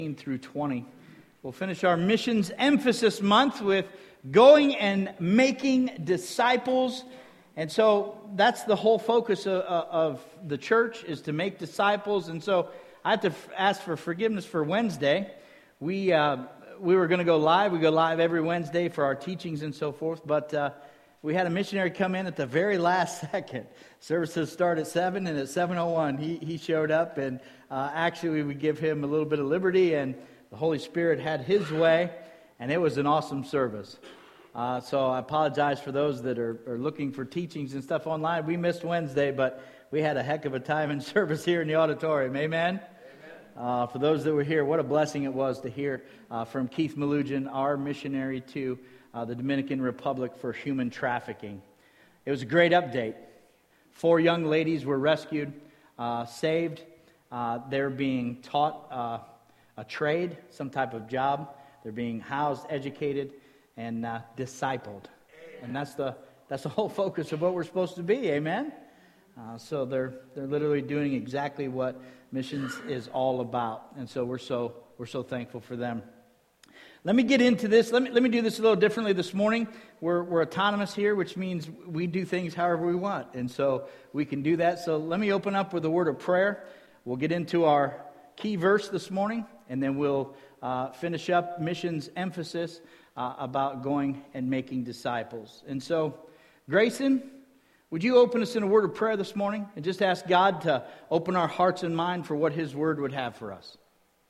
through 20. We'll finish our missions emphasis month with going and making disciples. And so that's the whole focus of the church, is to make disciples. And so I have to ask for forgiveness for Wednesday. We were going to go live. We go live every Wednesday for our teachings and so forth. But we had a missionary come in at the very last second. Services start at 7, and at 7:01 he showed up. And actually we would give him a little bit of liberty, and the Holy Spirit had His way, and it was an awesome service. So I apologize for those that are looking for teachings and stuff online. We missed Wednesday, but we had a heck of a time in service here in the auditorium. Amen? For those that were here, what a blessing it was to hear from Keith Malujan, our missionary to the Dominican Republic for human trafficking. It was a great update. 4 young ladies were rescued, saved. They're being taught a trade, some type of job. They're being housed, educated, and discipled. And that's the whole focus of what we're supposed to be. Amen? So they're literally doing exactly what missions is all about. And so we're so thankful for them. Let me get into this. Let me do this a little differently this morning. We're autonomous here, which means we do things however we want. And so we can do that. So let me open up with a word of prayer. We'll get into our key verse this morning, and then we'll finish up missions emphasis about going and making disciples. And so, Grayson, would you open us in a word of prayer this morning and just ask God to open our hearts and mind for what His Word would have for us?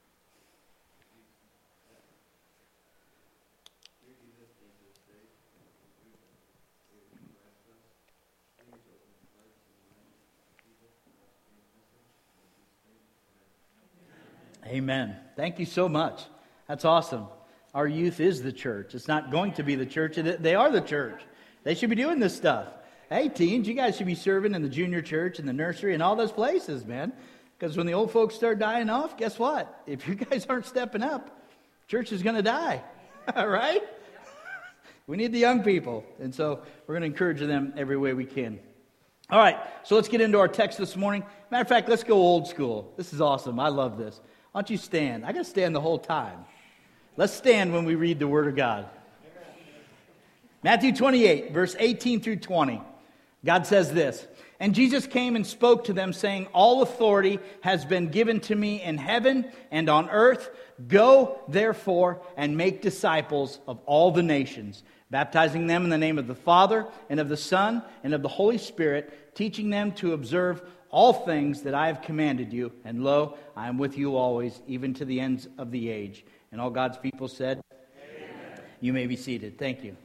Amen. Thank you so much. That's awesome. Our youth is the church. It's not going to be the church. They are the church. They should be doing this stuff. Hey, teens, you guys should be serving in the junior church and the nursery and all those places, man. Because when the old folks start dying off, guess what? If you guys aren't stepping up, church is going to die. All right? We need the young people. And so we're going to encourage them every way we can. All right, so let's get into our text this morning. Matter of fact, let's go old school. This is awesome. I love this. Why don't you stand? I got to stand the whole time. Let's stand when we read the Word of God. Matthew 28, verse 18 through 20. God says this, "And Jesus came and spoke to them, saying, 'All authority has been given to me in heaven and on earth. Go, therefore, and make disciples of all the nations, baptizing them in the name of the Father and of the Son and of the Holy Spirit, teaching them to observe all things that I have commanded you. And lo, I am with you always, even to the ends of the age.'" And all God's people said, Amen. You may be seated. Thank you.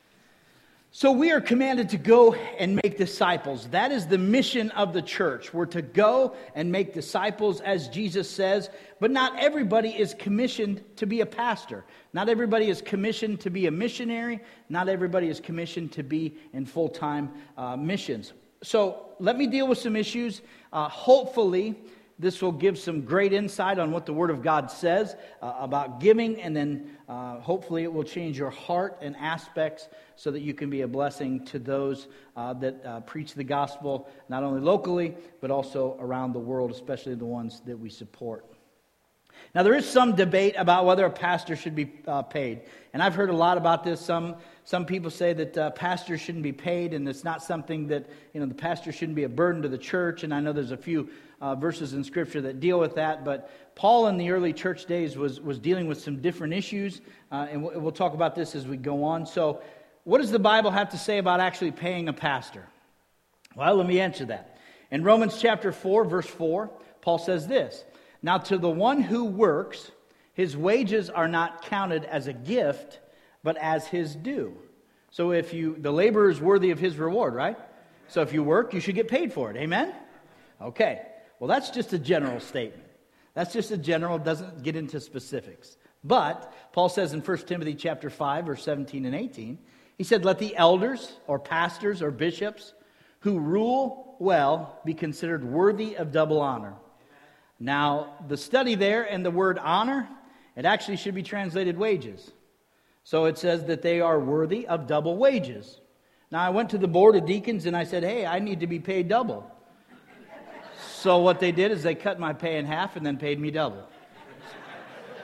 So we are commanded to go and make disciples. That is the mission of the church. We're to go and make disciples, as Jesus says. But not everybody is commissioned to be a pastor. Not everybody is commissioned to be a missionary. Not everybody is commissioned to be in full-time missions. So let me deal with some issues. Hopefully, this will give some great insight on what the Word of God says about giving, and then hopefully it will change your heart and aspects so that you can be a blessing to those that preach the gospel, not only locally, but also around the world, especially the ones that we support. Now, there is some debate about whether a pastor should be paid. And I've heard a lot about this. Some people say that pastors shouldn't be paid, and it's not something that, the pastor shouldn't be a burden to the church. And I know there's a few verses in Scripture that deal with that. But Paul in the early church days was dealing with some different issues. And we'll talk about this as we go on. So what does the Bible have to say about actually paying a pastor? Well, let me answer that. In Romans chapter 4, verse 4, Paul says this, "Now to the one who works, his wages are not counted as a gift, but as his due." So the laborer is worthy of his reward, right? So if you work, you should get paid for it. Amen? Okay. Well, that's just a general statement. That's just a general, doesn't get into specifics. But Paul says in 1 Timothy chapter 5, verse 17 and 18, he said, "Let the elders or pastors or bishops who rule well be considered worthy of double honor." Now, the study there and the word honor, it actually should be translated wages. So it says that they are worthy of double wages. Now, I went to the board of deacons and I said, "Hey, I need to be paid double." So what they did is they cut my pay in half and then paid me double.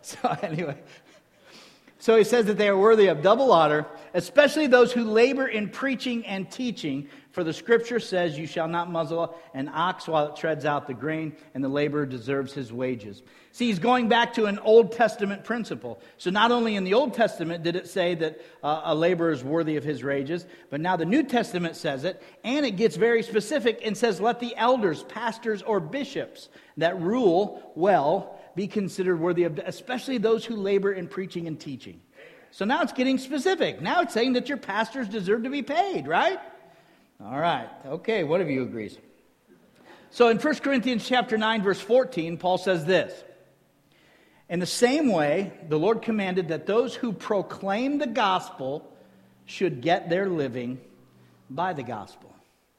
So anyway, so he says that they are worthy of double honor, especially those who labor in preaching and teaching. For the scripture says, you shall not muzzle an ox while it treads out the grain, and the laborer deserves his wages. See, he's going back to an Old Testament principle. So not only in the Old Testament did it say that a laborer is worthy of his wages, but now the New Testament says it, and it gets very specific and says, let the elders, pastors, or bishops that rule well be considered worthy of, especially those who labor in preaching and teaching. So now it's getting specific. Now it's saying that your pastors deserve to be paid, right? All right. Okay, one of you agrees. So in 1 Corinthians chapter 9, verse 14, Paul says this. In the same way, the Lord commanded that those who proclaim the gospel should get their living by the gospel.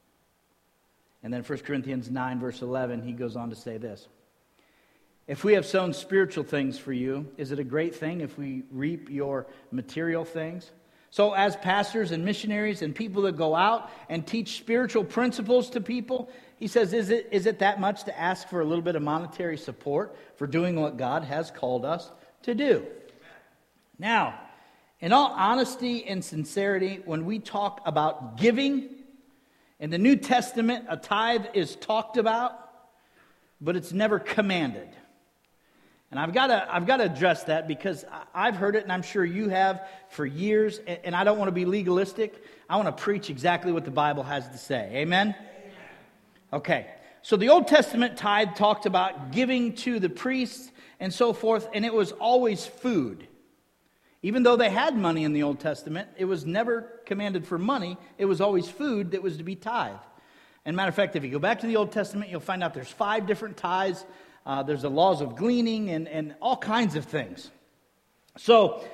And then 1 Corinthians 9, verse 11, he goes on to say this. If we have sown spiritual things for you, is it a great thing if we reap your material things? So as pastors and missionaries and people that go out and teach spiritual principles to people, he says, is it that much to ask for a little bit of monetary support for doing what God has called us to do? Now, in all honesty and sincerity, when we talk about giving, in the New Testament, a tithe is talked about, but it's never commanded. And I've got to address that because I've heard it, and I'm sure you have for years, and I don't want to be legalistic. I want to preach exactly what the Bible has to say. Amen? Okay, so the Old Testament tithe talked about giving to the priests and so forth, and it was always food. Even though they had money in the Old Testament, it was never commanded for money. It was always food that was to be tithed. And matter of fact, if you go back to the Old Testament, you'll find out there's 5 different tithes. There's the laws of gleaning and all kinds of things. So,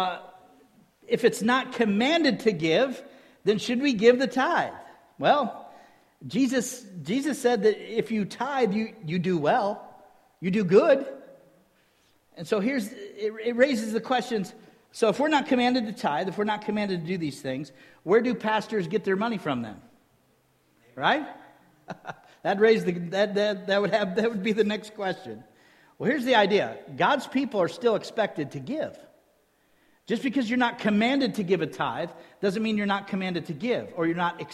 if it's not commanded to give, then should we give the tithe? Well, Jesus said that if you tithe, you do well, you do good. And so it raises the questions. So if we're not commanded to tithe, if we're not commanded to do these things, where do pastors get their money from then? Right? That would be the next question. Well, here's the idea. God's people are still expected to give. Just because you're not commanded to give a tithe doesn't mean you're not commanded to give, or you're not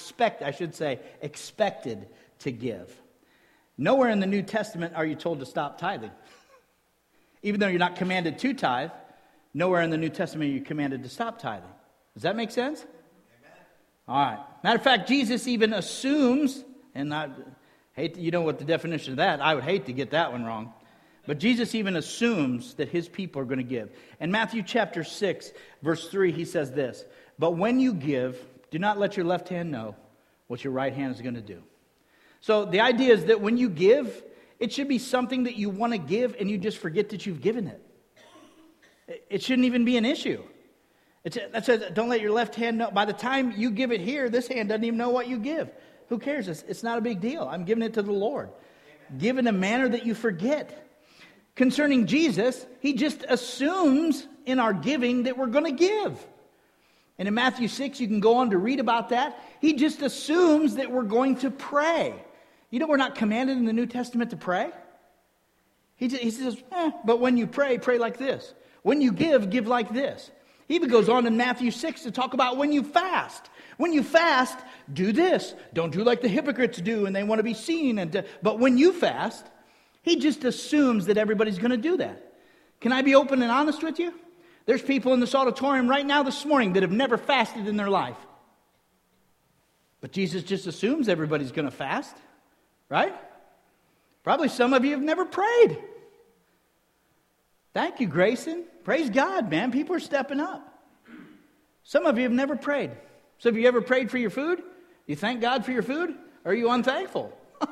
expected to give. Nowhere in the New Testament are you told to stop tithing. Even though you're not commanded to tithe, nowhere in the New Testament are you commanded to stop tithing. Does that make sense? Amen. All right. Matter of fact, Jesus even assumes, and you know what the definition of that, I would hate to get that one wrong. But Jesus even assumes that his people are going to give. In Matthew chapter 6, verse 3, he says this, but when you give, do not let your left hand know what your right hand is going to do. So the idea is that when you give, it should be something that you want to give and you just forget that you've given it. It shouldn't even be an issue. That says, don't let your left hand know. By the time you give it here, this hand doesn't even know what you give. Who cares? It's not a big deal. I'm giving it to the Lord. Amen. Give in a manner that you forget. Concerning Jesus, he just assumes in our giving that we're going to give. And in Matthew 6, you can go on to read about that. He just assumes that we're going to pray. You know we're not commanded in the New Testament to pray? He says, but when you pray, pray like this. When you give like this. He even goes on in Matthew 6 to talk about when you fast. When you fast, do this. Don't do like the hypocrites do and they want to be seen. But when you fast, he just assumes that everybody's going to do that. Can I be open and honest with you? There's people in this auditorium right now this morning that have never fasted in their life. But Jesus just assumes everybody's going to fast, right? Probably some of you have never prayed. Thank you, Grayson. Praise God, man. People are stepping up. Some of you have never prayed. So have you ever prayed for your food? You thank God for your food? Or are you unthankful?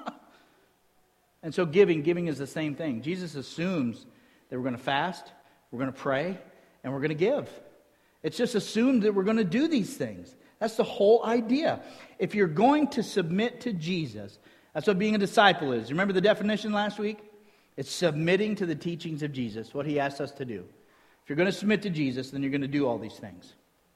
And so giving is the same thing. Jesus assumes that we're going to fast, we're going to pray, and we're going to give. It's just assumed that we're going to do these things. That's the whole idea. If you're going to submit to Jesus, that's what being a disciple is. Remember the definition last week? It's submitting to the teachings of Jesus, what he asks us to do. If you're going to submit to Jesus, then you're going to do all these things.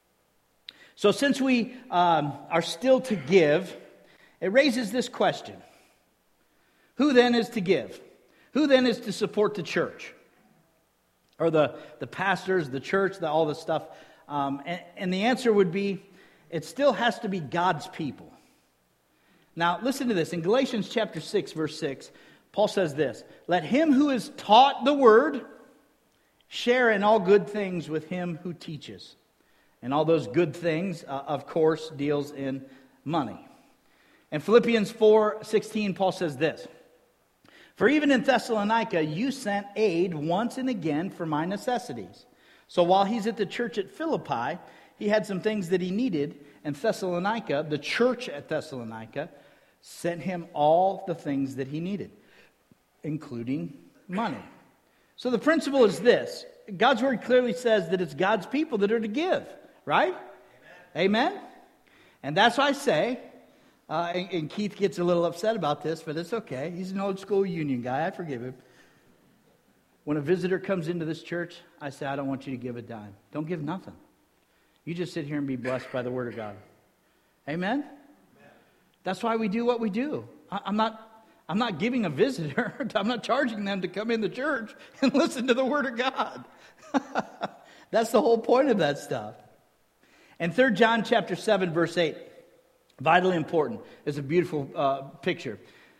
So since we are still to give, it raises this question. Who then is to give? Who then is to support the church? or the pastors, the church, all this stuff? And the answer would be, it still has to be God's people. Now, listen to this. In Galatians chapter 6, verse 6, Paul says this, "Let him who is taught the word share in all good things with him who teaches." And all those good things, of course, deals in money. In Philippians 4:16, Paul says this, "For even in Thessalonica you sent aid once and again for my necessities." So while he's at the church at Philippi, he had some things that he needed, and Thessalonica, the church at Thessalonica, sent him all the things that he needed, including money. So the principle is this. God's word clearly says that it's God's people that are to give, right? Amen? And that's why I say, and Keith gets a little upset about this, but it's okay. He's an old school union guy. I forgive him. When a visitor comes into this church, I say, I don't want you to give a dime. Don't give nothing. You just sit here and be blessed by the word of God. Amen? That's why we do what we do. I'm not giving a visitor, I'm not charging them to come in the church and listen to the word of God. That's the whole point of that stuff. And 3 John chapter 7, verse 8, vitally important. It's a beautiful picture.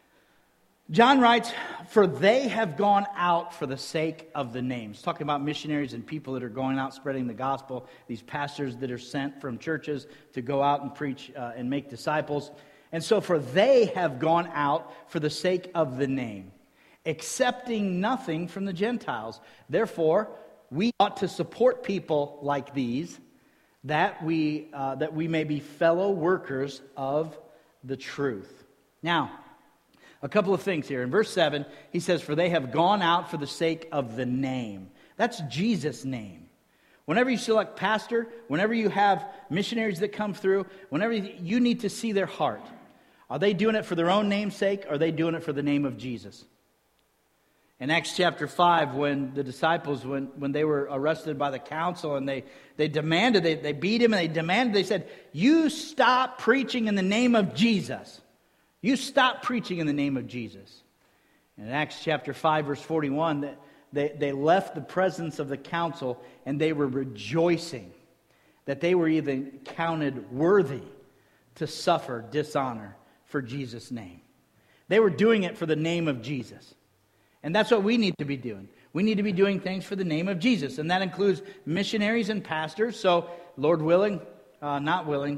John writes, "For they have gone out for the sake of the name." He's talking about missionaries and people that are going out spreading the gospel, these pastors that are sent from churches to go out and preach and make disciples. And so, for they have gone out for the sake of the name, accepting nothing from the Gentiles. Therefore, we ought to support people like these, that we may be fellow workers of the truth. Now, a couple of things here. In verse 7, he says, "For they have gone out for the sake of the name." That's Jesus' name. Whenever you select pastor, whenever you have missionaries that come through, whenever you need to see their heart. Are they doing it for their own name's sake, or are they doing it for the name of Jesus? In Acts chapter 5, when the disciples, when they were arrested by the council and they demanded, they beat him and they said, "You stop preaching in the name of Jesus. You stop preaching in the name of Jesus." In Acts chapter 5, verse 41, they left the presence of the council and they were rejoicing that they were even counted worthy to suffer dishonor for Jesus' name. They were doing it for the name of Jesus. And that's what we need to be doing. We need to be doing things for the name of Jesus. And that includes missionaries and pastors. So, Lord willing, not willing,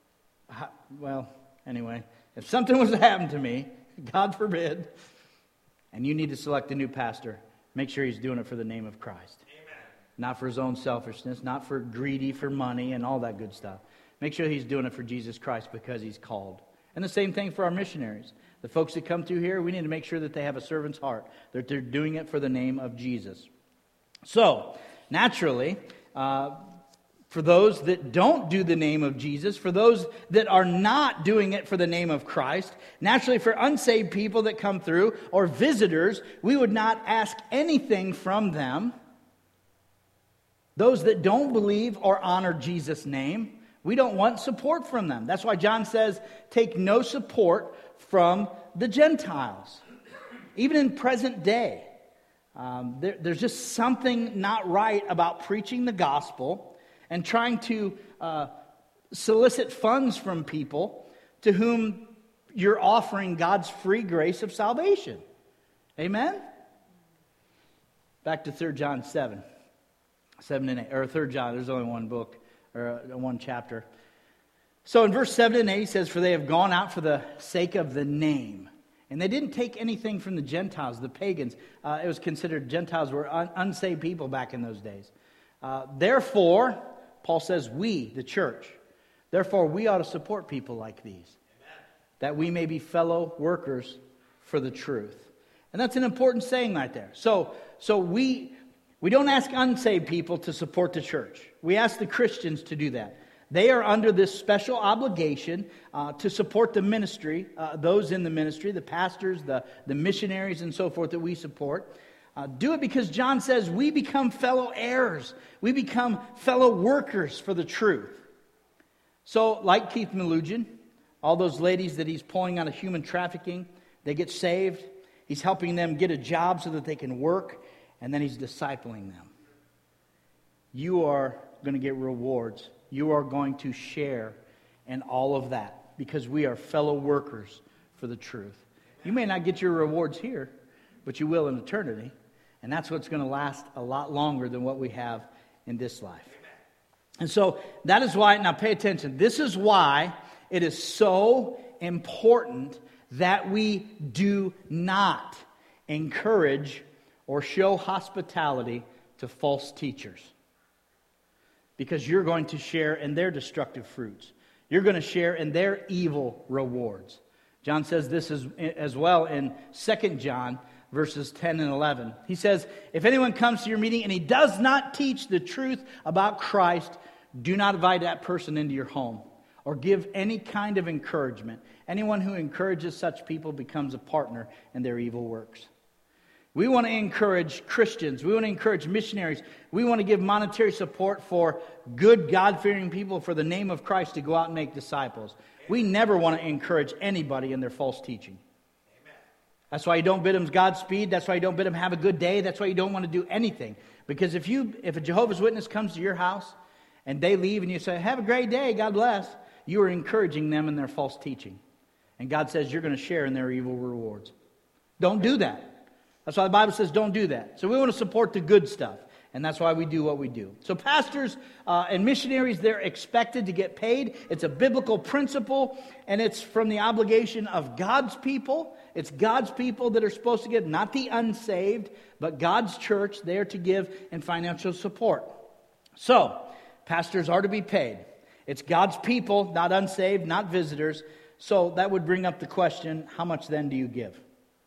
well, anyway, if something was to happen to me, God forbid, and you need to select a new pastor, make sure he's doing it for the name of Christ. Amen. Not for his own selfishness, not for greedy for money and all that good stuff. Make sure he's doing it for Jesus Christ because he's called. And the same thing for our missionaries. The folks that come through here, we need to make sure that they have a servant's heart, that they're doing it for the name of Jesus. So, naturally, for those that don't do the name of Jesus, for those that are not doing it for the name of Christ, naturally for unsaved people that come through, or visitors, we would not ask anything from them. Those that don't believe or honor Jesus' name, we don't want support from them. That's why John says, take no support from the Gentiles. Even in present day, there's just something not right about preaching the gospel and trying to solicit funds from people to whom you're offering God's free grace of salvation. Amen? Back to 3 John 7 and 8, or 3 John, there's only one book, or one chapter. So in verse 7 and 8, he says, "For they have gone out for the sake of the name." And they didn't take anything from the Gentiles, the pagans. It was considered Gentiles were unsaved people back in those days. Therefore, Paul says, we, the church, therefore we ought to support people like these. Amen. That we may be fellow workers for the truth. And that's an important saying right there. So we don't ask unsaved people to support the church. We ask the Christians to do that. They are under this special obligation to support the ministry, those in the ministry, the pastors, the missionaries, and so forth that we support. Do it because John says we become fellow heirs. We become fellow workers for the truth. So, like Keith Melugian, all those ladies that he's pulling out of human trafficking, they get saved. He's helping them get a job so that they can work, and then he's discipling them. you are going to get rewards. You are going to share in all of that because we are fellow workers for the truth. You may not get your rewards here, but you will in eternity. And that's what's going to last a lot longer than what we have in this life. And so that is why, now pay attention, this is why it is so important that we do not encourage or show hospitality to false teachers. Because you're going to share in their destructive fruits. You're going to share in their evil rewards. John says this as well in 2 John verses 10 and 11. He says, if anyone comes to your meeting and he does not teach the truth about Christ, do not invite that person into your home or give any kind of encouragement. Anyone who encourages such people becomes a partner in their evil works. We want to encourage Christians. We want to encourage missionaries. We want to give monetary support for good, God-fearing people for the name of Christ to go out and make disciples. We never want to encourage anybody in their false teaching. That's why you don't bid them Godspeed. That's why you don't bid them have a good day. That's why you don't want to do anything. Because if a Jehovah's Witness comes to your house and they leave and you say, have a great day, God bless, you are encouraging them in their false teaching. And God says you're going to share in their evil rewards. Don't do that. That's why the Bible says don't do that. So we want to support the good stuff. And that's why we do what we do. So pastors and missionaries, they're expected to get paid. It's a biblical principle. And it's from the obligation of God's people. It's God's people that are supposed to give, not the unsaved, but God's church there to give in financial support. So, pastors are to be paid. It's God's people, not unsaved, not visitors. So that would bring up the question, how much then do you give?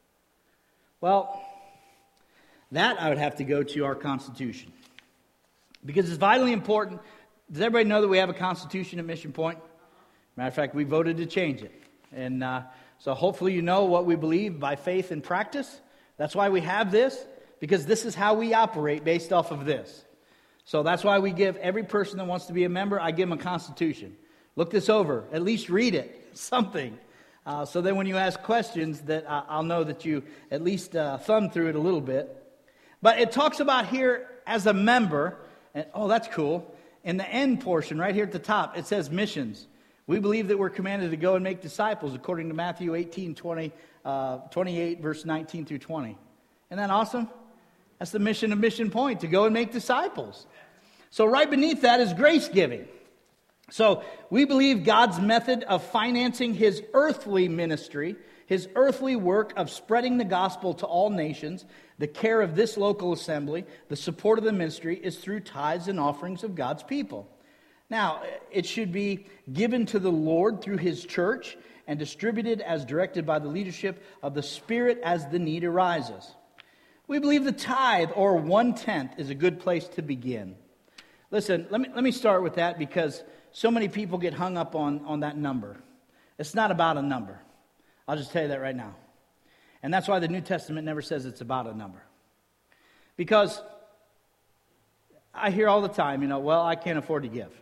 Well, that I would have to go to our Constitution. Because it's vitally important. Does everybody know that we have a Constitution at Mission Point? Matter of fact, we voted to change it. And so hopefully you know what we believe by faith and practice. That's why we have this, because this is how we operate based off of this. So that's why we give every person that wants to be a member, I give them a Constitution. Look this over. At least read it. Something. So then when you ask questions, that I'll know that you at least thumb through it a little bit. But it talks about here as a member, and oh, that's cool. In the end portion, right here at the top, it says missions. We believe that we're commanded to go and make disciples according to Matthew 28, verse 19 through 20. Isn't that awesome? That's the mission of Mission Point, to go and make disciples. So right beneath that is grace giving. So we believe God's method of financing His earthly ministry, His earthly work of spreading the gospel to all nations, the care of this local assembly, the support of the ministry is through tithes and offerings of God's people. Now, it should be given to the Lord through His church and distributed as directed by the leadership of the Spirit as the need arises. We believe the tithe, or 1/10, is a good place to begin. Listen, let me start with that because so many people get hung up on that number. It's not about a number. I'll just tell you that right now. And that's why the New Testament never says it's about a number. Because I hear all the time, well, I can't afford to give.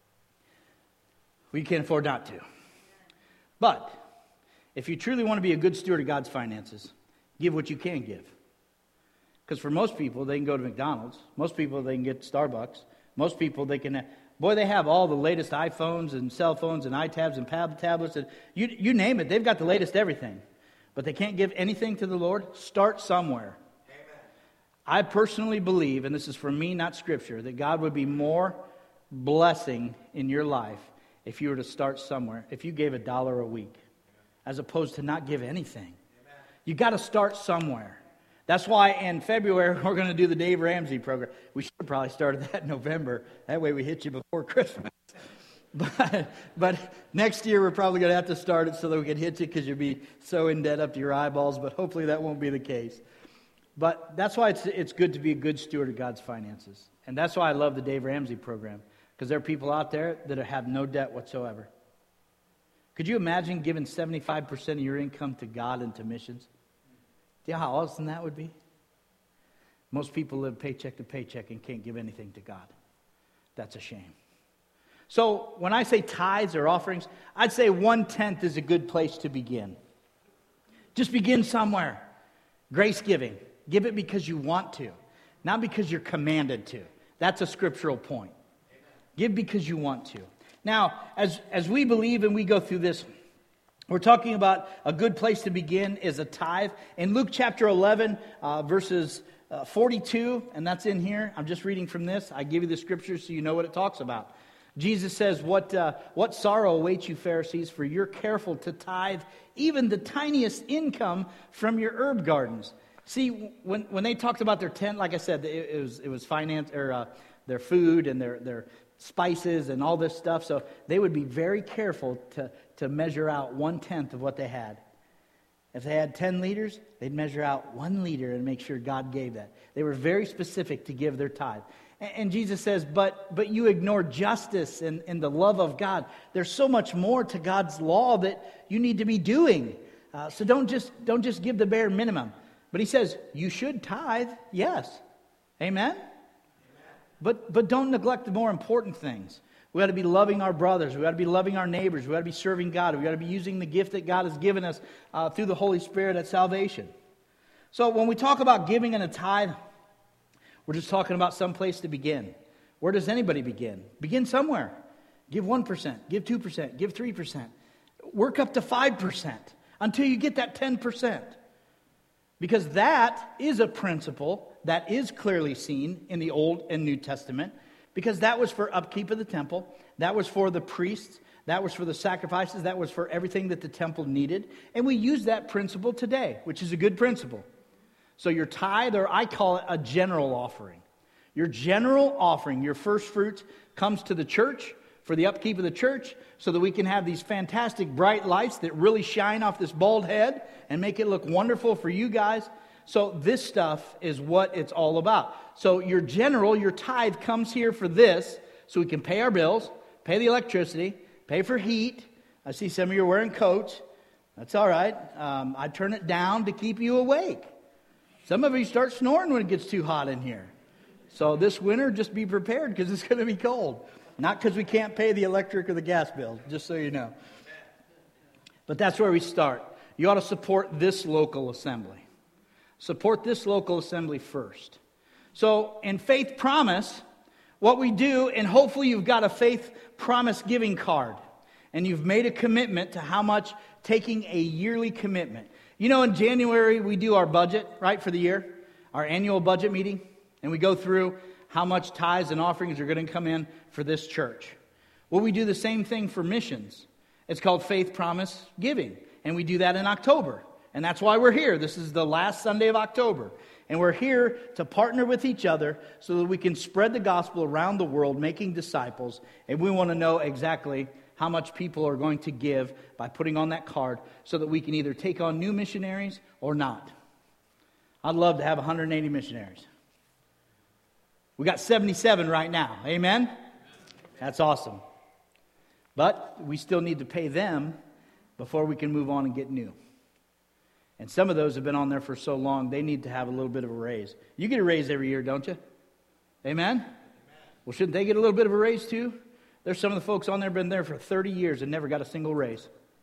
We can't afford not to. But if you truly want to be a good steward of God's finances, give what you can give. Because for most people, they can go to McDonald's. Most people, they can get Starbucks. Most people, they can... they have all the latest iPhones and cell phones and iTabs and tablets. And you name it, they've got the latest everything. But they can't give anything to the Lord. Start somewhere. Amen. I personally believe, and this is from me, not Scripture, that God would be more blessing in your life if you were to start somewhere. If you gave $1 a week, as opposed to not give anything. Amen. You got to start somewhere. That's why in February we're going to do the Dave Ramsey program. We should have probably started that in November. That way we hit you before Christmas. But next year we're probably going to have to start it so that we can hit you because you'll be so in debt up to your eyeballs. But hopefully that won't be the case. But that's why it's good to be a good steward of God's finances. And that's why I love the Dave Ramsey program. Because there are people out there that have no debt whatsoever. Could you imagine giving 75% of your income to God and to missions? Do you know how awesome that would be? Most people live paycheck to paycheck and can't give anything to God. That's a shame. So when I say tithes or offerings, I'd say 1/10 is a good place to begin. Just begin somewhere. Grace giving. Give it because you want to, not because you're commanded to. That's a scriptural point. Give because you want to. Now, as we believe and we go through this, we're talking about a good place to begin is a tithe. In Luke chapter 11, verses 42, and that's in here. I'm just reading from this. I give you the scriptures so you know what it talks about. Jesus says, what sorrow awaits you, Pharisees, for you're careful to tithe even the tiniest income from your herb gardens. See, when they talked about their tent, like I said, it was finance or their food and their spices and all this stuff. So they would be very careful to measure out 1/10 of what they had. If they had 10 liters, they'd measure out 1 liter and make sure God gave that. They were very specific to give their tithe. And Jesus says, but you ignore justice and the love of God. There's so much more to God's law that you need to be doing. So don't just give the bare minimum. But he says, you should tithe, yes. Amen? But don't neglect the more important things. We got to be loving our brothers. We got to be loving our neighbors. We got to be serving God. We got to be using the gift that God has given us through the Holy Spirit at salvation. So when we talk about giving and a tithe, we're just talking about some place to begin. Where does anybody begin? Begin somewhere. Give 1%, give 2%, give 3%. Work up to 5% until you get that 10%. Because that is a principle that is clearly seen in the Old and New Testament. Because that was for upkeep of the temple. That was for the priests. That was for the sacrifices. That was for everything that the temple needed. And we use that principle today, which is a good principle. So your tithe, or I call it a general offering. Your general offering, your first fruits, comes to the church for the upkeep of the church so that we can have these fantastic bright lights that really shine off this bald head and make it look wonderful for you guys. So this stuff is what it's all about. So your tithe comes here for this, so we can pay our bills, pay the electricity, pay for heat. I see some of you are wearing coats. That's all right. I turn it down to keep you awake. Some of you start snoring when it gets too hot in here. So this winter, just be prepared because it's going to be cold. Not because we can't pay the electric or the gas bill, just so you know. But that's where we start. You ought to support this local assembly. Support this local assembly first. So in Faith Promise, what we do, and hopefully you've got a Faith Promise giving card, and you've made a commitment to how much, taking a yearly commitment. You know, in January, we do our budget, right, for the year, our annual budget meeting, and we go through how much tithes and offerings are going to come in for this church. Well, we do the same thing for missions. It's called Faith Promise Giving, and we do that in October. And that's why we're here. This is the last Sunday of October. And we're here to partner with each other so that we can spread the gospel around the world, making disciples. And we want to know exactly how much people are going to give by putting on that card so that we can either take on new missionaries or not. I'd love to have 180 missionaries. We got 77 right now. Amen? That's awesome. But we still need to pay them before we can move on and get new. And some of those have been on there for so long, they need to have a little bit of a raise. You get a raise every year, don't you? Amen? Well, shouldn't they get a little bit of a raise too? There's some of the folks on there been there for 30 years and never got a single raise.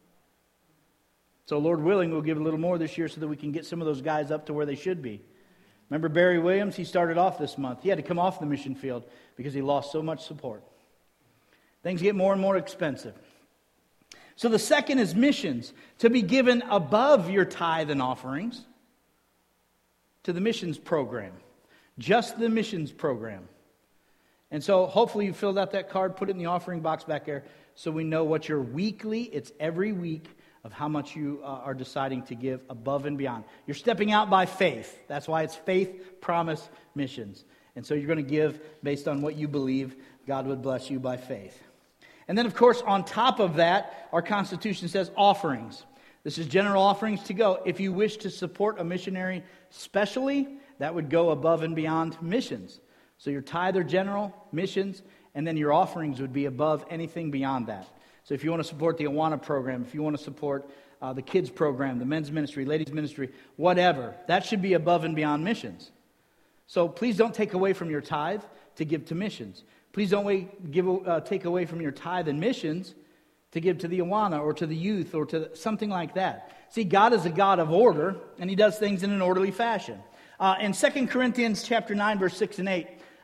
So Lord willing, we'll give a little more this year so that we can get some of those guys up to where they should be. Remember Barry Williams? He started off this month. He had to come off the mission field because he lost so much support. Things get more and more expensive. So the second is missions, to be given above your tithe and offerings to the missions program. Just the missions program. And so hopefully you filled out that card, put it in the offering box back there so we know what your weekly, it's every week, of how much you are deciding to give above and beyond. You're stepping out by faith. That's why it's Faith Promise Missions. And so you're going to give based on what you believe God would bless you by faith. And then, of course, on top of that, our Constitution says offerings. This is general offerings to go. If you wish to support a missionary specially, that would go above and beyond missions. So your tithe or general, missions, and then your offerings would be above anything beyond that. So if you want to support the Awana program, if you want to support the kids program, the men's ministry, ladies ministry, whatever, that should be above and beyond missions. So please don't take away from your tithe to give to missions. Please don't take away from your tithe and missions to give to the Awana or to the youth or to something like that. See, God is a God of order, and He does things in an orderly fashion. In 2 Corinthians chapter 9, verse 6 and 8,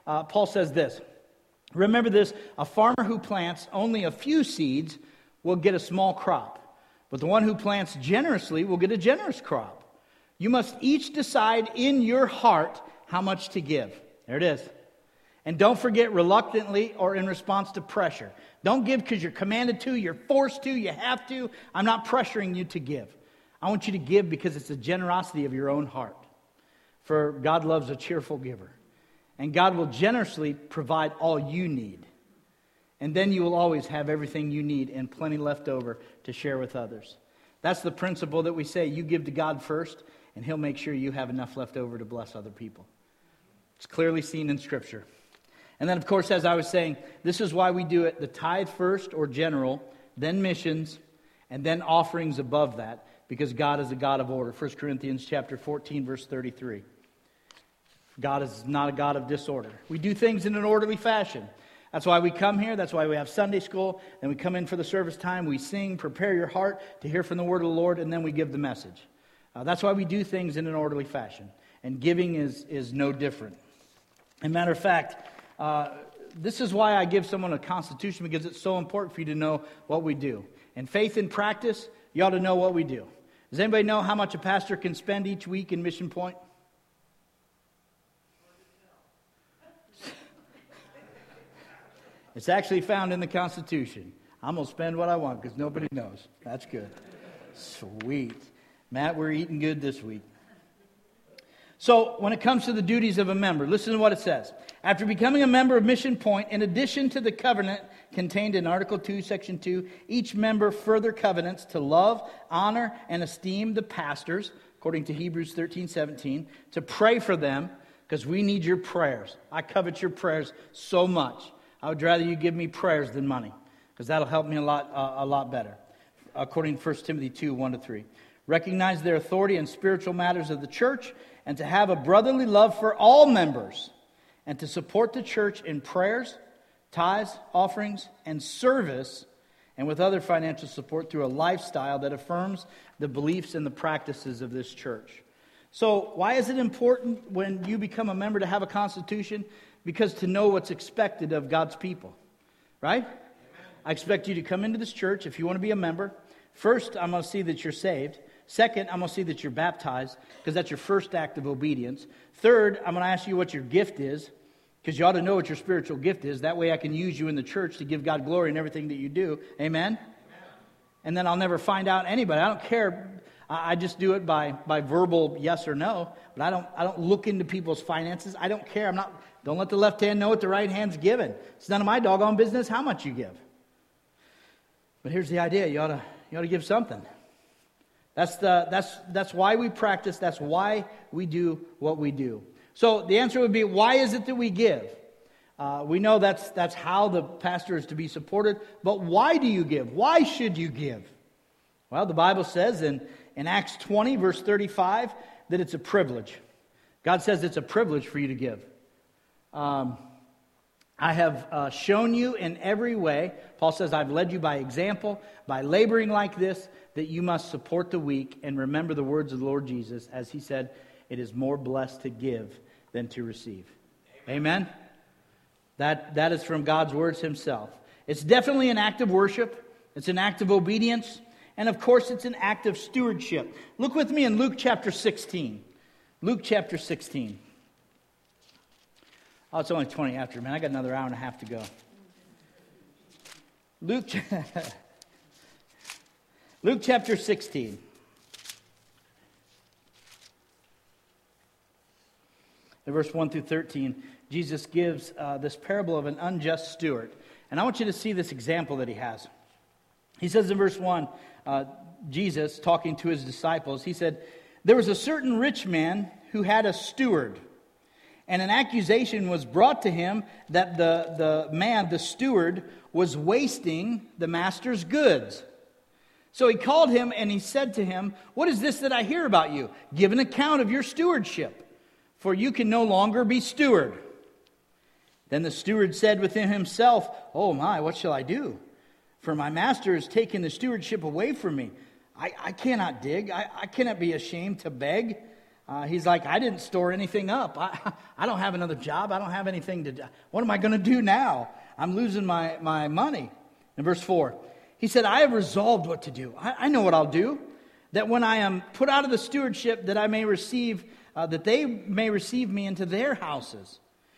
Paul says this. Remember this, a farmer who plants only a few seeds will get a small crop, but the one who plants generously will get a generous crop. You must each decide in your heart how much to give. There it is. And don't forget, reluctantly or in response to pressure. Don't give because you're commanded to, you're forced to, you have to. I'm not pressuring you to give. I want you to give because it's a generosity of your own heart. For God loves a cheerful giver. And God will generously provide all you need. And then you will always have everything you need and plenty left over to share with others. That's the principle that we say, you give to God first, and He'll make sure you have enough left over to bless other people. It's clearly seen in Scripture. And then, of course, as I was saying, this is why we do it, the tithe first, or general, then missions, and then offerings above that, because God is a God of order. 1 Corinthians chapter 14, verse 33. God is not a God of disorder. We do things in an orderly fashion. That's why we come here. That's why we have Sunday school. Then we come in for the service time. We sing, prepare your heart to hear from the word of the Lord, and then we give the message. That's why we do things in an orderly fashion. And giving is no different. As a matter of fact, this is why I give someone a constitution, because it's so important for you to know what we do. And faith in practice, you ought to know what we do. Does anybody know how much a pastor can spend each week in Mission Point? It's actually found in the Constitution. I'm going to spend what I want because nobody knows. That's good. Sweet. Matt, we're eating good this week. So, when it comes to the duties of a member, listen to what it says. After becoming a member of Mission Point, in addition to the covenant contained in Article 2, Section 2, each member further covenants to love, honor, and esteem the pastors, according to Hebrews 13:17, to pray for them, because we need your prayers. I covet your prayers so much. I would rather you give me prayers than money, because that'll help me a lot better. According to 1 Timothy 2, 1-3. Recognize their authority in spiritual matters of the church, and to have a brotherly love for all members, and to support the church in prayers, tithes, offerings, and service, and with other financial support through a lifestyle that affirms the beliefs and the practices of this church. So, why is it important when you become a member to have a constitution? Because to know what's expected of God's people, right? Amen. I expect you to come into this church if you want to be a member. First, I'm going to see that you're saved. Second, I'm going to see that you're baptized, because that's your first act of obedience. Third, I'm going to ask you what your gift is, because you ought to know what your spiritual gift is. That way I can use you in the church to give God glory in everything that you do. Amen? Amen. And then I'll never find out anybody. I don't care. I just do it by verbal yes or no. But I don't look into people's finances. I don't care. Don't let the left hand know what the right hand's giving. It's none of my doggone business how much you give. But here's the idea: you ought to give something. That's why we practice. That's why we do what we do. So the answer would be, why is it that we give? We know that's how the pastor is to be supported. But why do you give? Why should you give? Well, the Bible says in Acts 20, verse 35, that it's a privilege. God says it's a privilege for you to give. I have shown you in every way, Paul says, I've led you by example, by laboring like this, that you must support the weak and remember the words of the Lord Jesus, as he said, it is more blessed to give than to receive. Amen? That is from God's words himself. It's definitely an act of worship. It's an act of obedience. And of course, it's an act of stewardship. Look with me in Luke chapter 16. Luke chapter 16. Oh, it's only 20 after, man. I got another hour and a half to go. Luke chapter 16. In verse 1 through 13, Jesus gives this parable of an unjust steward. And I want you to see this example that he has. He says in verse 1, Jesus, talking to his disciples, he said, there was a certain rich man who had a steward. And an accusation was brought to him that the steward, was wasting the master's goods. So he called him and he said to him, what is this that I hear about you? Give an account of your stewardship, for you can no longer be steward. Then the steward said within himself, oh my, what shall I do? For my master has taken the stewardship away from me. I cannot dig. I cannot be ashamed to beg. He's like, I didn't store anything up. I don't have another job. I don't have anything to do. What am I going to do now? I'm losing my money. In verse 4, he said, I have resolved what to do. I know what I'll do. That when I am put out of the stewardship, that they may receive me into their houses.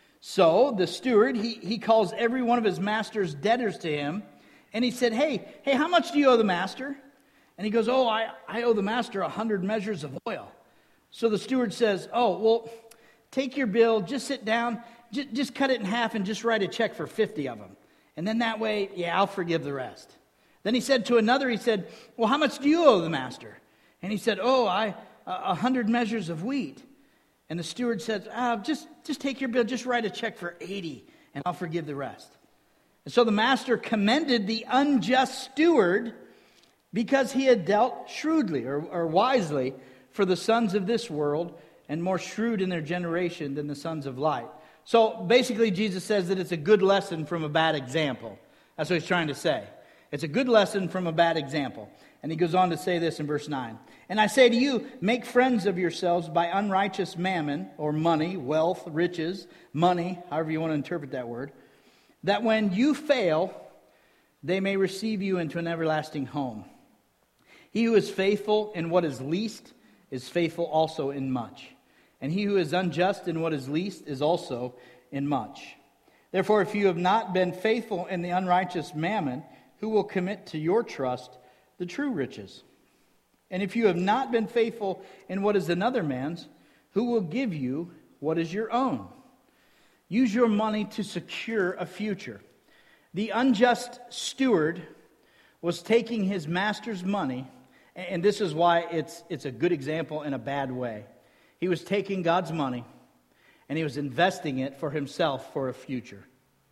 So the steward, he calls every one of his master's debtors to him. And he said, hey, how much do you owe the master? And he goes, I owe the master 100 measures of oil. So the steward says, well, take your bill, just sit down, just cut it in half and just write a check for 50 of them. And then that way, I'll forgive the rest. Then he said to another, he said, well, how much do you owe the master? And he said, 100 measures of wheat. And the steward said, just take your bill, just write a check for 80 and I'll forgive the rest. And so the master commended the unjust steward because he had dealt shrewdly or wisely for the sons of this world and more shrewd in their generation than the sons of light. So basically Jesus says that it's a good lesson from a bad example. That's what he's trying to say. It's a good lesson from a bad example. And he goes on to say this in verse 9. And I say to you, make friends of yourselves by unrighteous mammon, or money, wealth, riches, money, however you want to interpret that word, that when you fail, they may receive you into an everlasting home. He who is faithful in what is least is faithful also in much. And he who is unjust in what is least is also in much. Therefore, if you have not been faithful in the unrighteous mammon, who will commit to your trust the true riches? And if you have not been faithful in what is another man's, who will give you what is your own? Use your money to secure a future. The unjust steward was taking his master's money, and this is why it's a good example in a bad way. He was taking God's money, and he was investing it for himself for a future.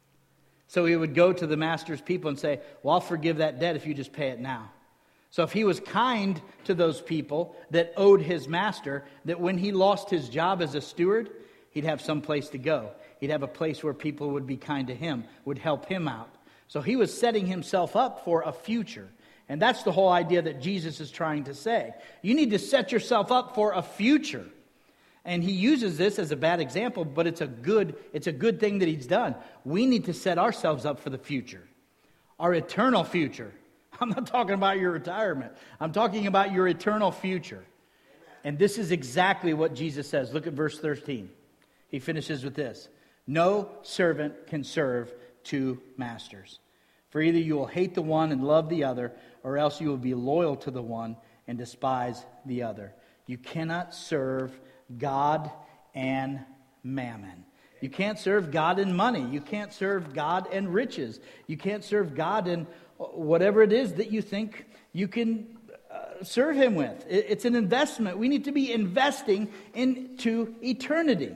So he would go to the master's people and say, well, I'll forgive that debt if you just pay it now. So if he was kind to those people that owed his master, that when he lost his job as a steward, he'd have some place to go. He'd have a place where people would be kind to him, would help him out. So he was setting himself up for a future. And that's the whole idea that Jesus is trying to say. You need to set yourself up for a future. And he uses this as a bad example, but it's a good thing that he's done. We need to set ourselves up for the future, our eternal future. I'm not talking about your retirement. I'm talking about your eternal future. And this is exactly what Jesus says. Look at verse 13. He finishes with this. No servant can serve two masters. For either you will hate the one and love the other, or else you will be loyal to the one and despise the other. You cannot serve God and mammon. You can't serve God and money. You can't serve God and riches. You can't serve God in whatever it is that you think you can serve Him with. It's an investment. We need to be investing into eternity.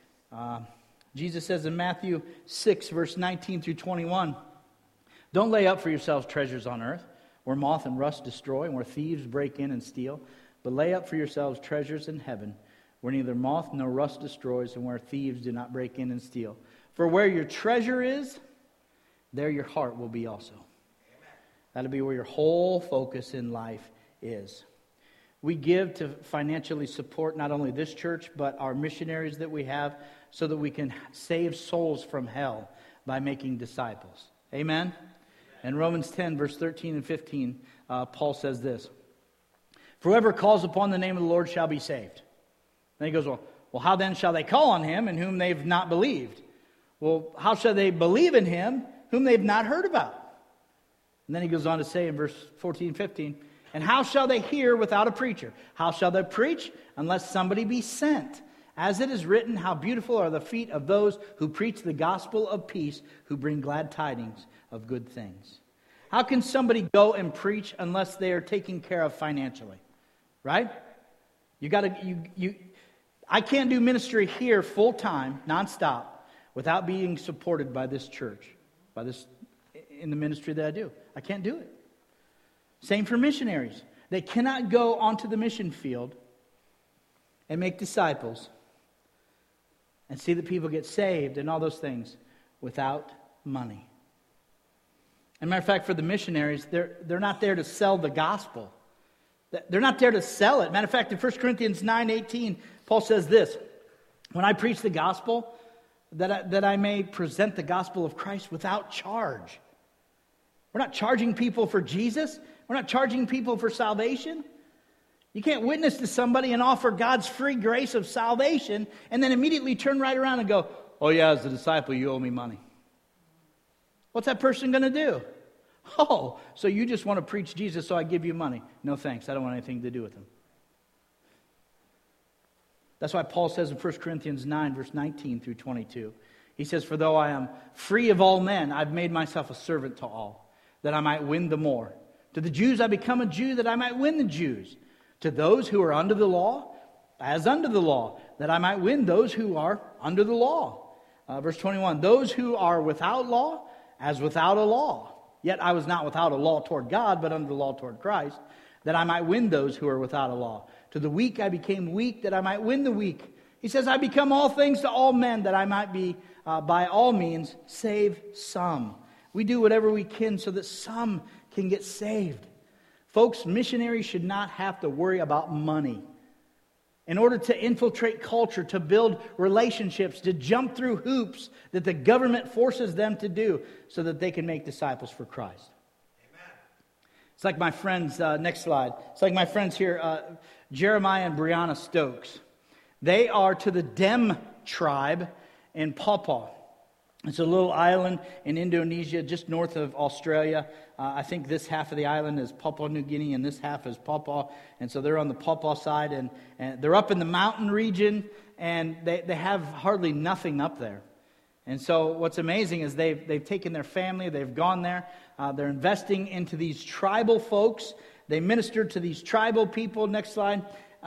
Jesus says in Matthew 6, verse 19 through 21, don't lay up for yourselves treasures on earth, where moth and rust destroy, and where thieves break in and steal. But lay up for yourselves treasures in heaven, where neither moth nor rust destroys, and where thieves do not break in and steal. For where your treasure is, there your heart will be also. That'll be where your whole focus in life is. We give to financially support not only this church, but our missionaries that we have, so that we can save souls from hell by making disciples. Amen? In Romans 10, verse 13 and 15, Paul says this. For whoever calls upon the name of the Lord shall be saved. Then he goes, well, how then shall they call on Him in whom they've not believed? Well, how shall they believe in Him whom they've not heard about? And then he goes on to say in verse 14, 15, and how shall they hear without a preacher? How shall they preach unless somebody be sent? As it is written, how beautiful are the feet of those who preach the gospel of peace, who bring glad tidings of good things. How can somebody go and preach unless they are taken care of financially? Right? I can't do ministry here full time, nonstop, without being supported by this church, in the ministry that I do. I can't do it. Same for missionaries. They cannot go onto the mission field and make disciples and see that people get saved and all those things without money. As a matter of fact, for the missionaries, they're not there to sell the gospel. They're not there to sell it. Matter of fact, in 1 Corinthians 9:18, Paul says this, when I preach the gospel, that I may present the gospel of Christ without charge. We're not charging people for Jesus. We're not charging people for salvation. You can't witness to somebody and offer God's free grace of salvation and then immediately turn right around and go, oh yeah, as a disciple, you owe me money. What's that person going to do? Oh, so you just want to preach Jesus, so I give you money. No thanks, I don't want anything to do with him. That's why Paul says in 1 Corinthians 9, verse 19 through 22, he says, for though I am free of all men, I've made myself a servant to all, that I might win the more. To the Jews I become a Jew, that I might win the Jews. To those who are under the law, as under the law, that I might win those who are under the law. Verse 21, those who are without law, as without a law. Yet I was not without a law toward God, but under the law toward Christ, that I might win those who are without a law. To the weak I became weak, that I might win the weak. He says, I become all things to all men, that I might be, by all means, save some. We do whatever we can so that some can get saved. Folks, missionaries should not have to worry about money. In order to infiltrate culture, to build relationships, to jump through hoops that the government forces them to do so that they can make disciples for Christ. Amen. It's like my friends, next slide. It's like my friends here, Jeremiah and Brianna Stokes. They are to the Dem tribe in Papua. It's a little island in Indonesia, just north of Australia. I think this half of the island is Papua New Guinea, and this half is Papua. And so they're on the Papua side, and they're up in the mountain region, and they have hardly nothing up there. And so what's amazing is they've taken their family, they've gone there, they're investing into these tribal folks. They ministered to these tribal people. Next slide.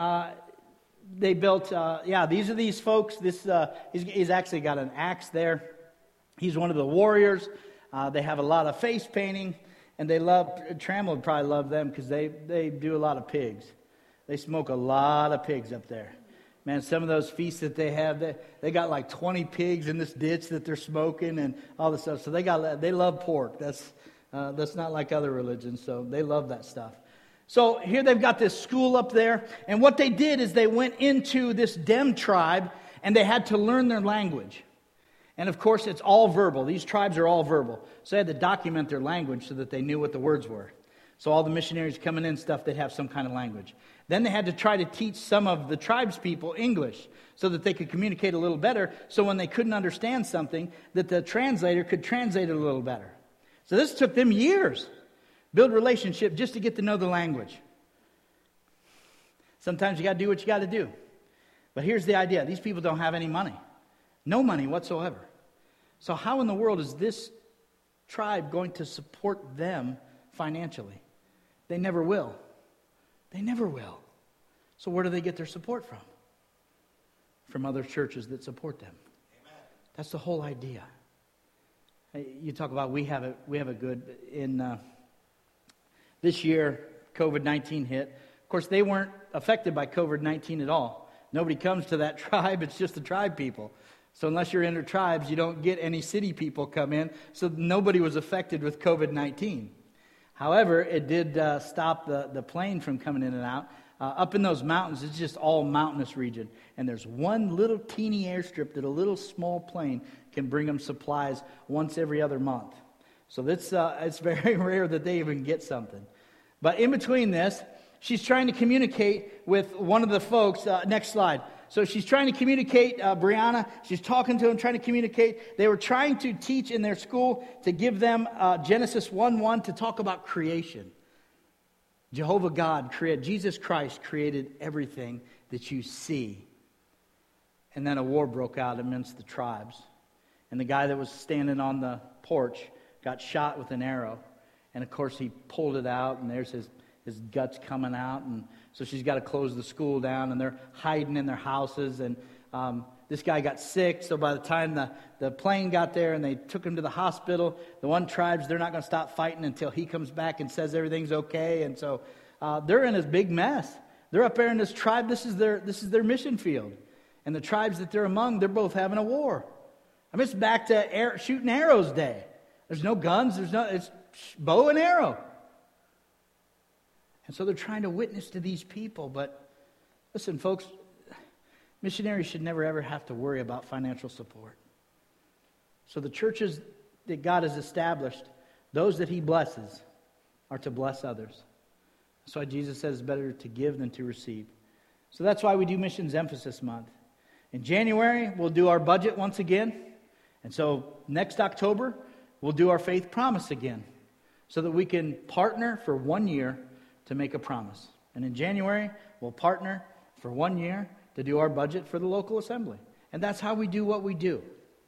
They built, these are these folks. He's actually got an axe there. He's one of the warriors. They have a lot of face painting, and they love, Trammell would probably love them because they do a lot of pigs. They smoke a lot of pigs up there. Man, some of those feasts that they have, they got like 20 pigs in this ditch that they're smoking and all this stuff. So they love pork. That's not like other religions, so they love that stuff. So here they've got this school up there, and what they did is they went into this Dem tribe, and they had to learn their language. And of course, it's all verbal. These tribes are all verbal. So they had to document their language so that they knew what the words were. So all the missionaries coming in and stuff, they'd have some kind of language. Then they had to try to teach some of the tribes people English so that they could communicate a little better. So when they couldn't understand something, that the translator could translate it a little better. So this took them years. Build relationship just to get to know the language. Sometimes you got to do what you got to do. But here's the idea. These people don't have any money. No money whatsoever. So how in the world is this tribe going to support them financially? They never will. They never will. So where do they get their support from? From other churches that support them. Amen. That's the whole idea. You talk about we have a good in this year COVID-19 hit. Of course, they weren't affected by COVID-19 at all. Nobody comes to that tribe. It's just the tribe people. So unless you're inter tribes, you don't get any city people come in. So nobody was affected with COVID-19. However, it did stop the plane from coming in and out. Up in those mountains, it's just all mountainous region. And there's one little teeny airstrip that a little small plane can bring them supplies once every other month. So it's very rare that they even get something. But in between this, she's trying to communicate with one of the folks. Next slide. So she's trying to communicate, Brianna. She's talking to him, trying to communicate. They were trying to teach in their school to give them Genesis 1:1 to talk about creation. Jehovah God created, Jesus Christ created everything that you see. And then a war broke out amongst the tribes. And the guy that was standing on the porch got shot with an arrow. And of course he pulled it out, and there's his guts coming out. And so she's got to close the school down, and they're hiding in their houses. And this guy got sick, so by the time the plane got there and they took him to the hospital, the one tribes, they're not going to stop fighting until he comes back and says everything's okay. And so they're in this big mess. They're up there in this tribe. This is their mission field. And the tribes that they're among, they're both having a war. I mean, it's back to shooting arrows day. There's no guns. It's bow and arrow. And so they're trying to witness to these people. But listen, folks, missionaries should never ever have to worry about financial support. So the churches that God has established, those that He blesses, are to bless others. That's why Jesus says it's better to give than to receive. So that's why we do Missions Emphasis Month. In January, we'll do our budget once again. And so next October, we'll do our faith promise again, so that we can partner for 1 year to make a promise. And in January, we'll partner for 1 year to do our budget for the local assembly. And that's how we do what we do.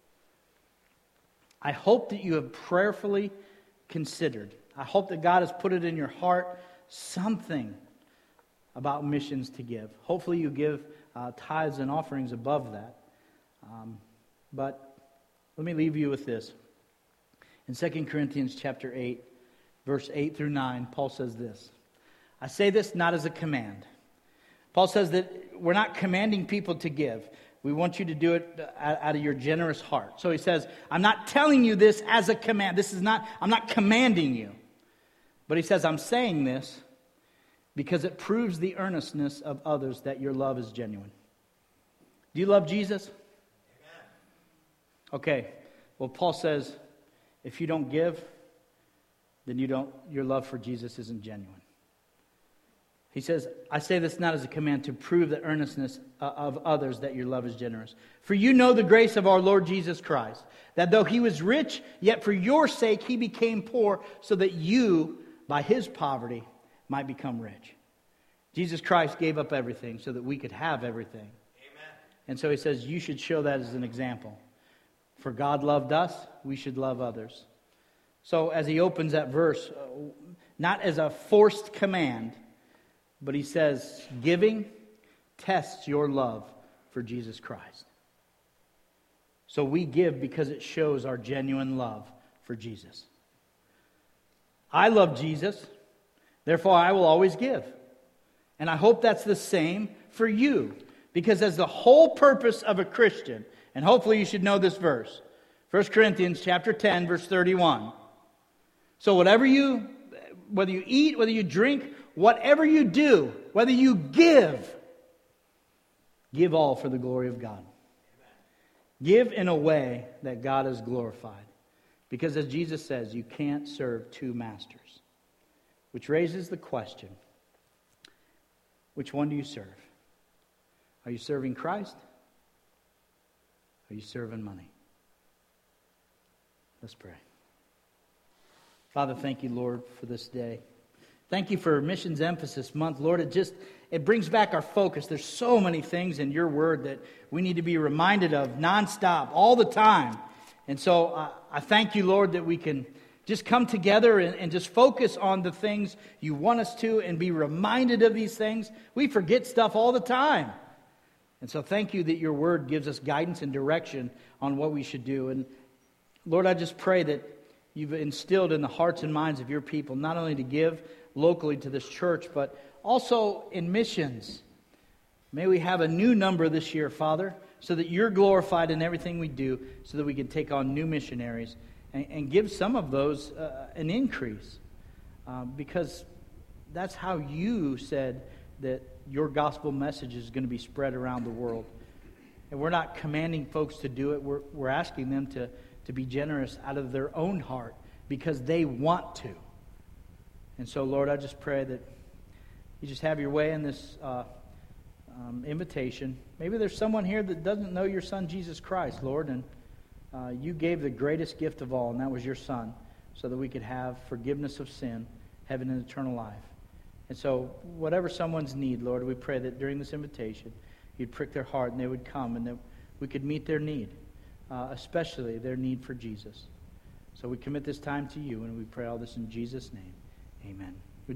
I hope that you have prayerfully considered. I hope that God has put it in your heart something about missions to give. Hopefully you give tithes and offerings above that. But let me leave you with this. In 2 Corinthians chapter 8, verse 8 through 9, Paul says this. I say this not as a command. Paul says that we're not commanding people to give. We want you to do it out of your generous heart. So he says, I'm not telling you this as a command. I'm not commanding you. But he says, I'm saying this because it proves the earnestness of others that your love is genuine. Do you love Jesus? Amen. Okay. Well, Paul says, if you don't give, then your love for Jesus isn't genuine. He says, I say this not as a command to prove the earnestness of others that your love is generous. For you know the grace of our Lord Jesus Christ, that though He was rich, yet for your sake He became poor, so that you, by His poverty, might become rich. Jesus Christ gave up everything so that we could have everything. Amen. And so He says, you should show that as an example. For God loved us, we should love others. So as he opens that verse, not as a forced command, but he says, giving tests your love for Jesus Christ. So we give because it shows our genuine love for Jesus. I love Jesus, therefore I will always give. And I hope that's the same for you. Because as the whole purpose of a Christian, and hopefully you should know this verse, 1 Corinthians chapter 10, verse 31. So whether you eat, whether you drink, whatever you do, whether you give all for the glory of God. Give in a way that God is glorified. Because as Jesus says, you can't serve two masters. Which raises the question, which one do you serve? Are you serving Christ? Are you serving money? Let's pray. Father, thank you, Lord, for this day. Thank you for Missions Emphasis Month. Lord, it brings back our focus. There's so many things in your word that we need to be reminded of nonstop, all the time. And so I thank you, Lord, that we can just come together and just focus on the things you want us to and be reminded of these things. We forget stuff all the time. And so thank you that your word gives us guidance and direction on what we should do. And Lord, I just pray that you've instilled in the hearts and minds of your people not only to give locally to this church, but also in missions. May we have a new number this year, Father, so that you're glorified in everything we do, so that we can take on new missionaries and give some of those an increase. Because that's how you said that your gospel message is going to be spread around the world. And we're not commanding folks to do it. We're asking them to be generous out of their own heart because they want to. And so, Lord, I just pray that you just have your way in this invitation. Maybe there's someone here that doesn't know your Son, Jesus Christ, Lord, and you gave the greatest gift of all, and that was your Son, so that we could have forgiveness of sin, heaven, and eternal life. And so, whatever someone's need, Lord, we pray that during this invitation, you'd prick their heart and they would come and that we could meet their need, especially their need for Jesus. So we commit this time to you and we pray all this in Jesus' name. Amen.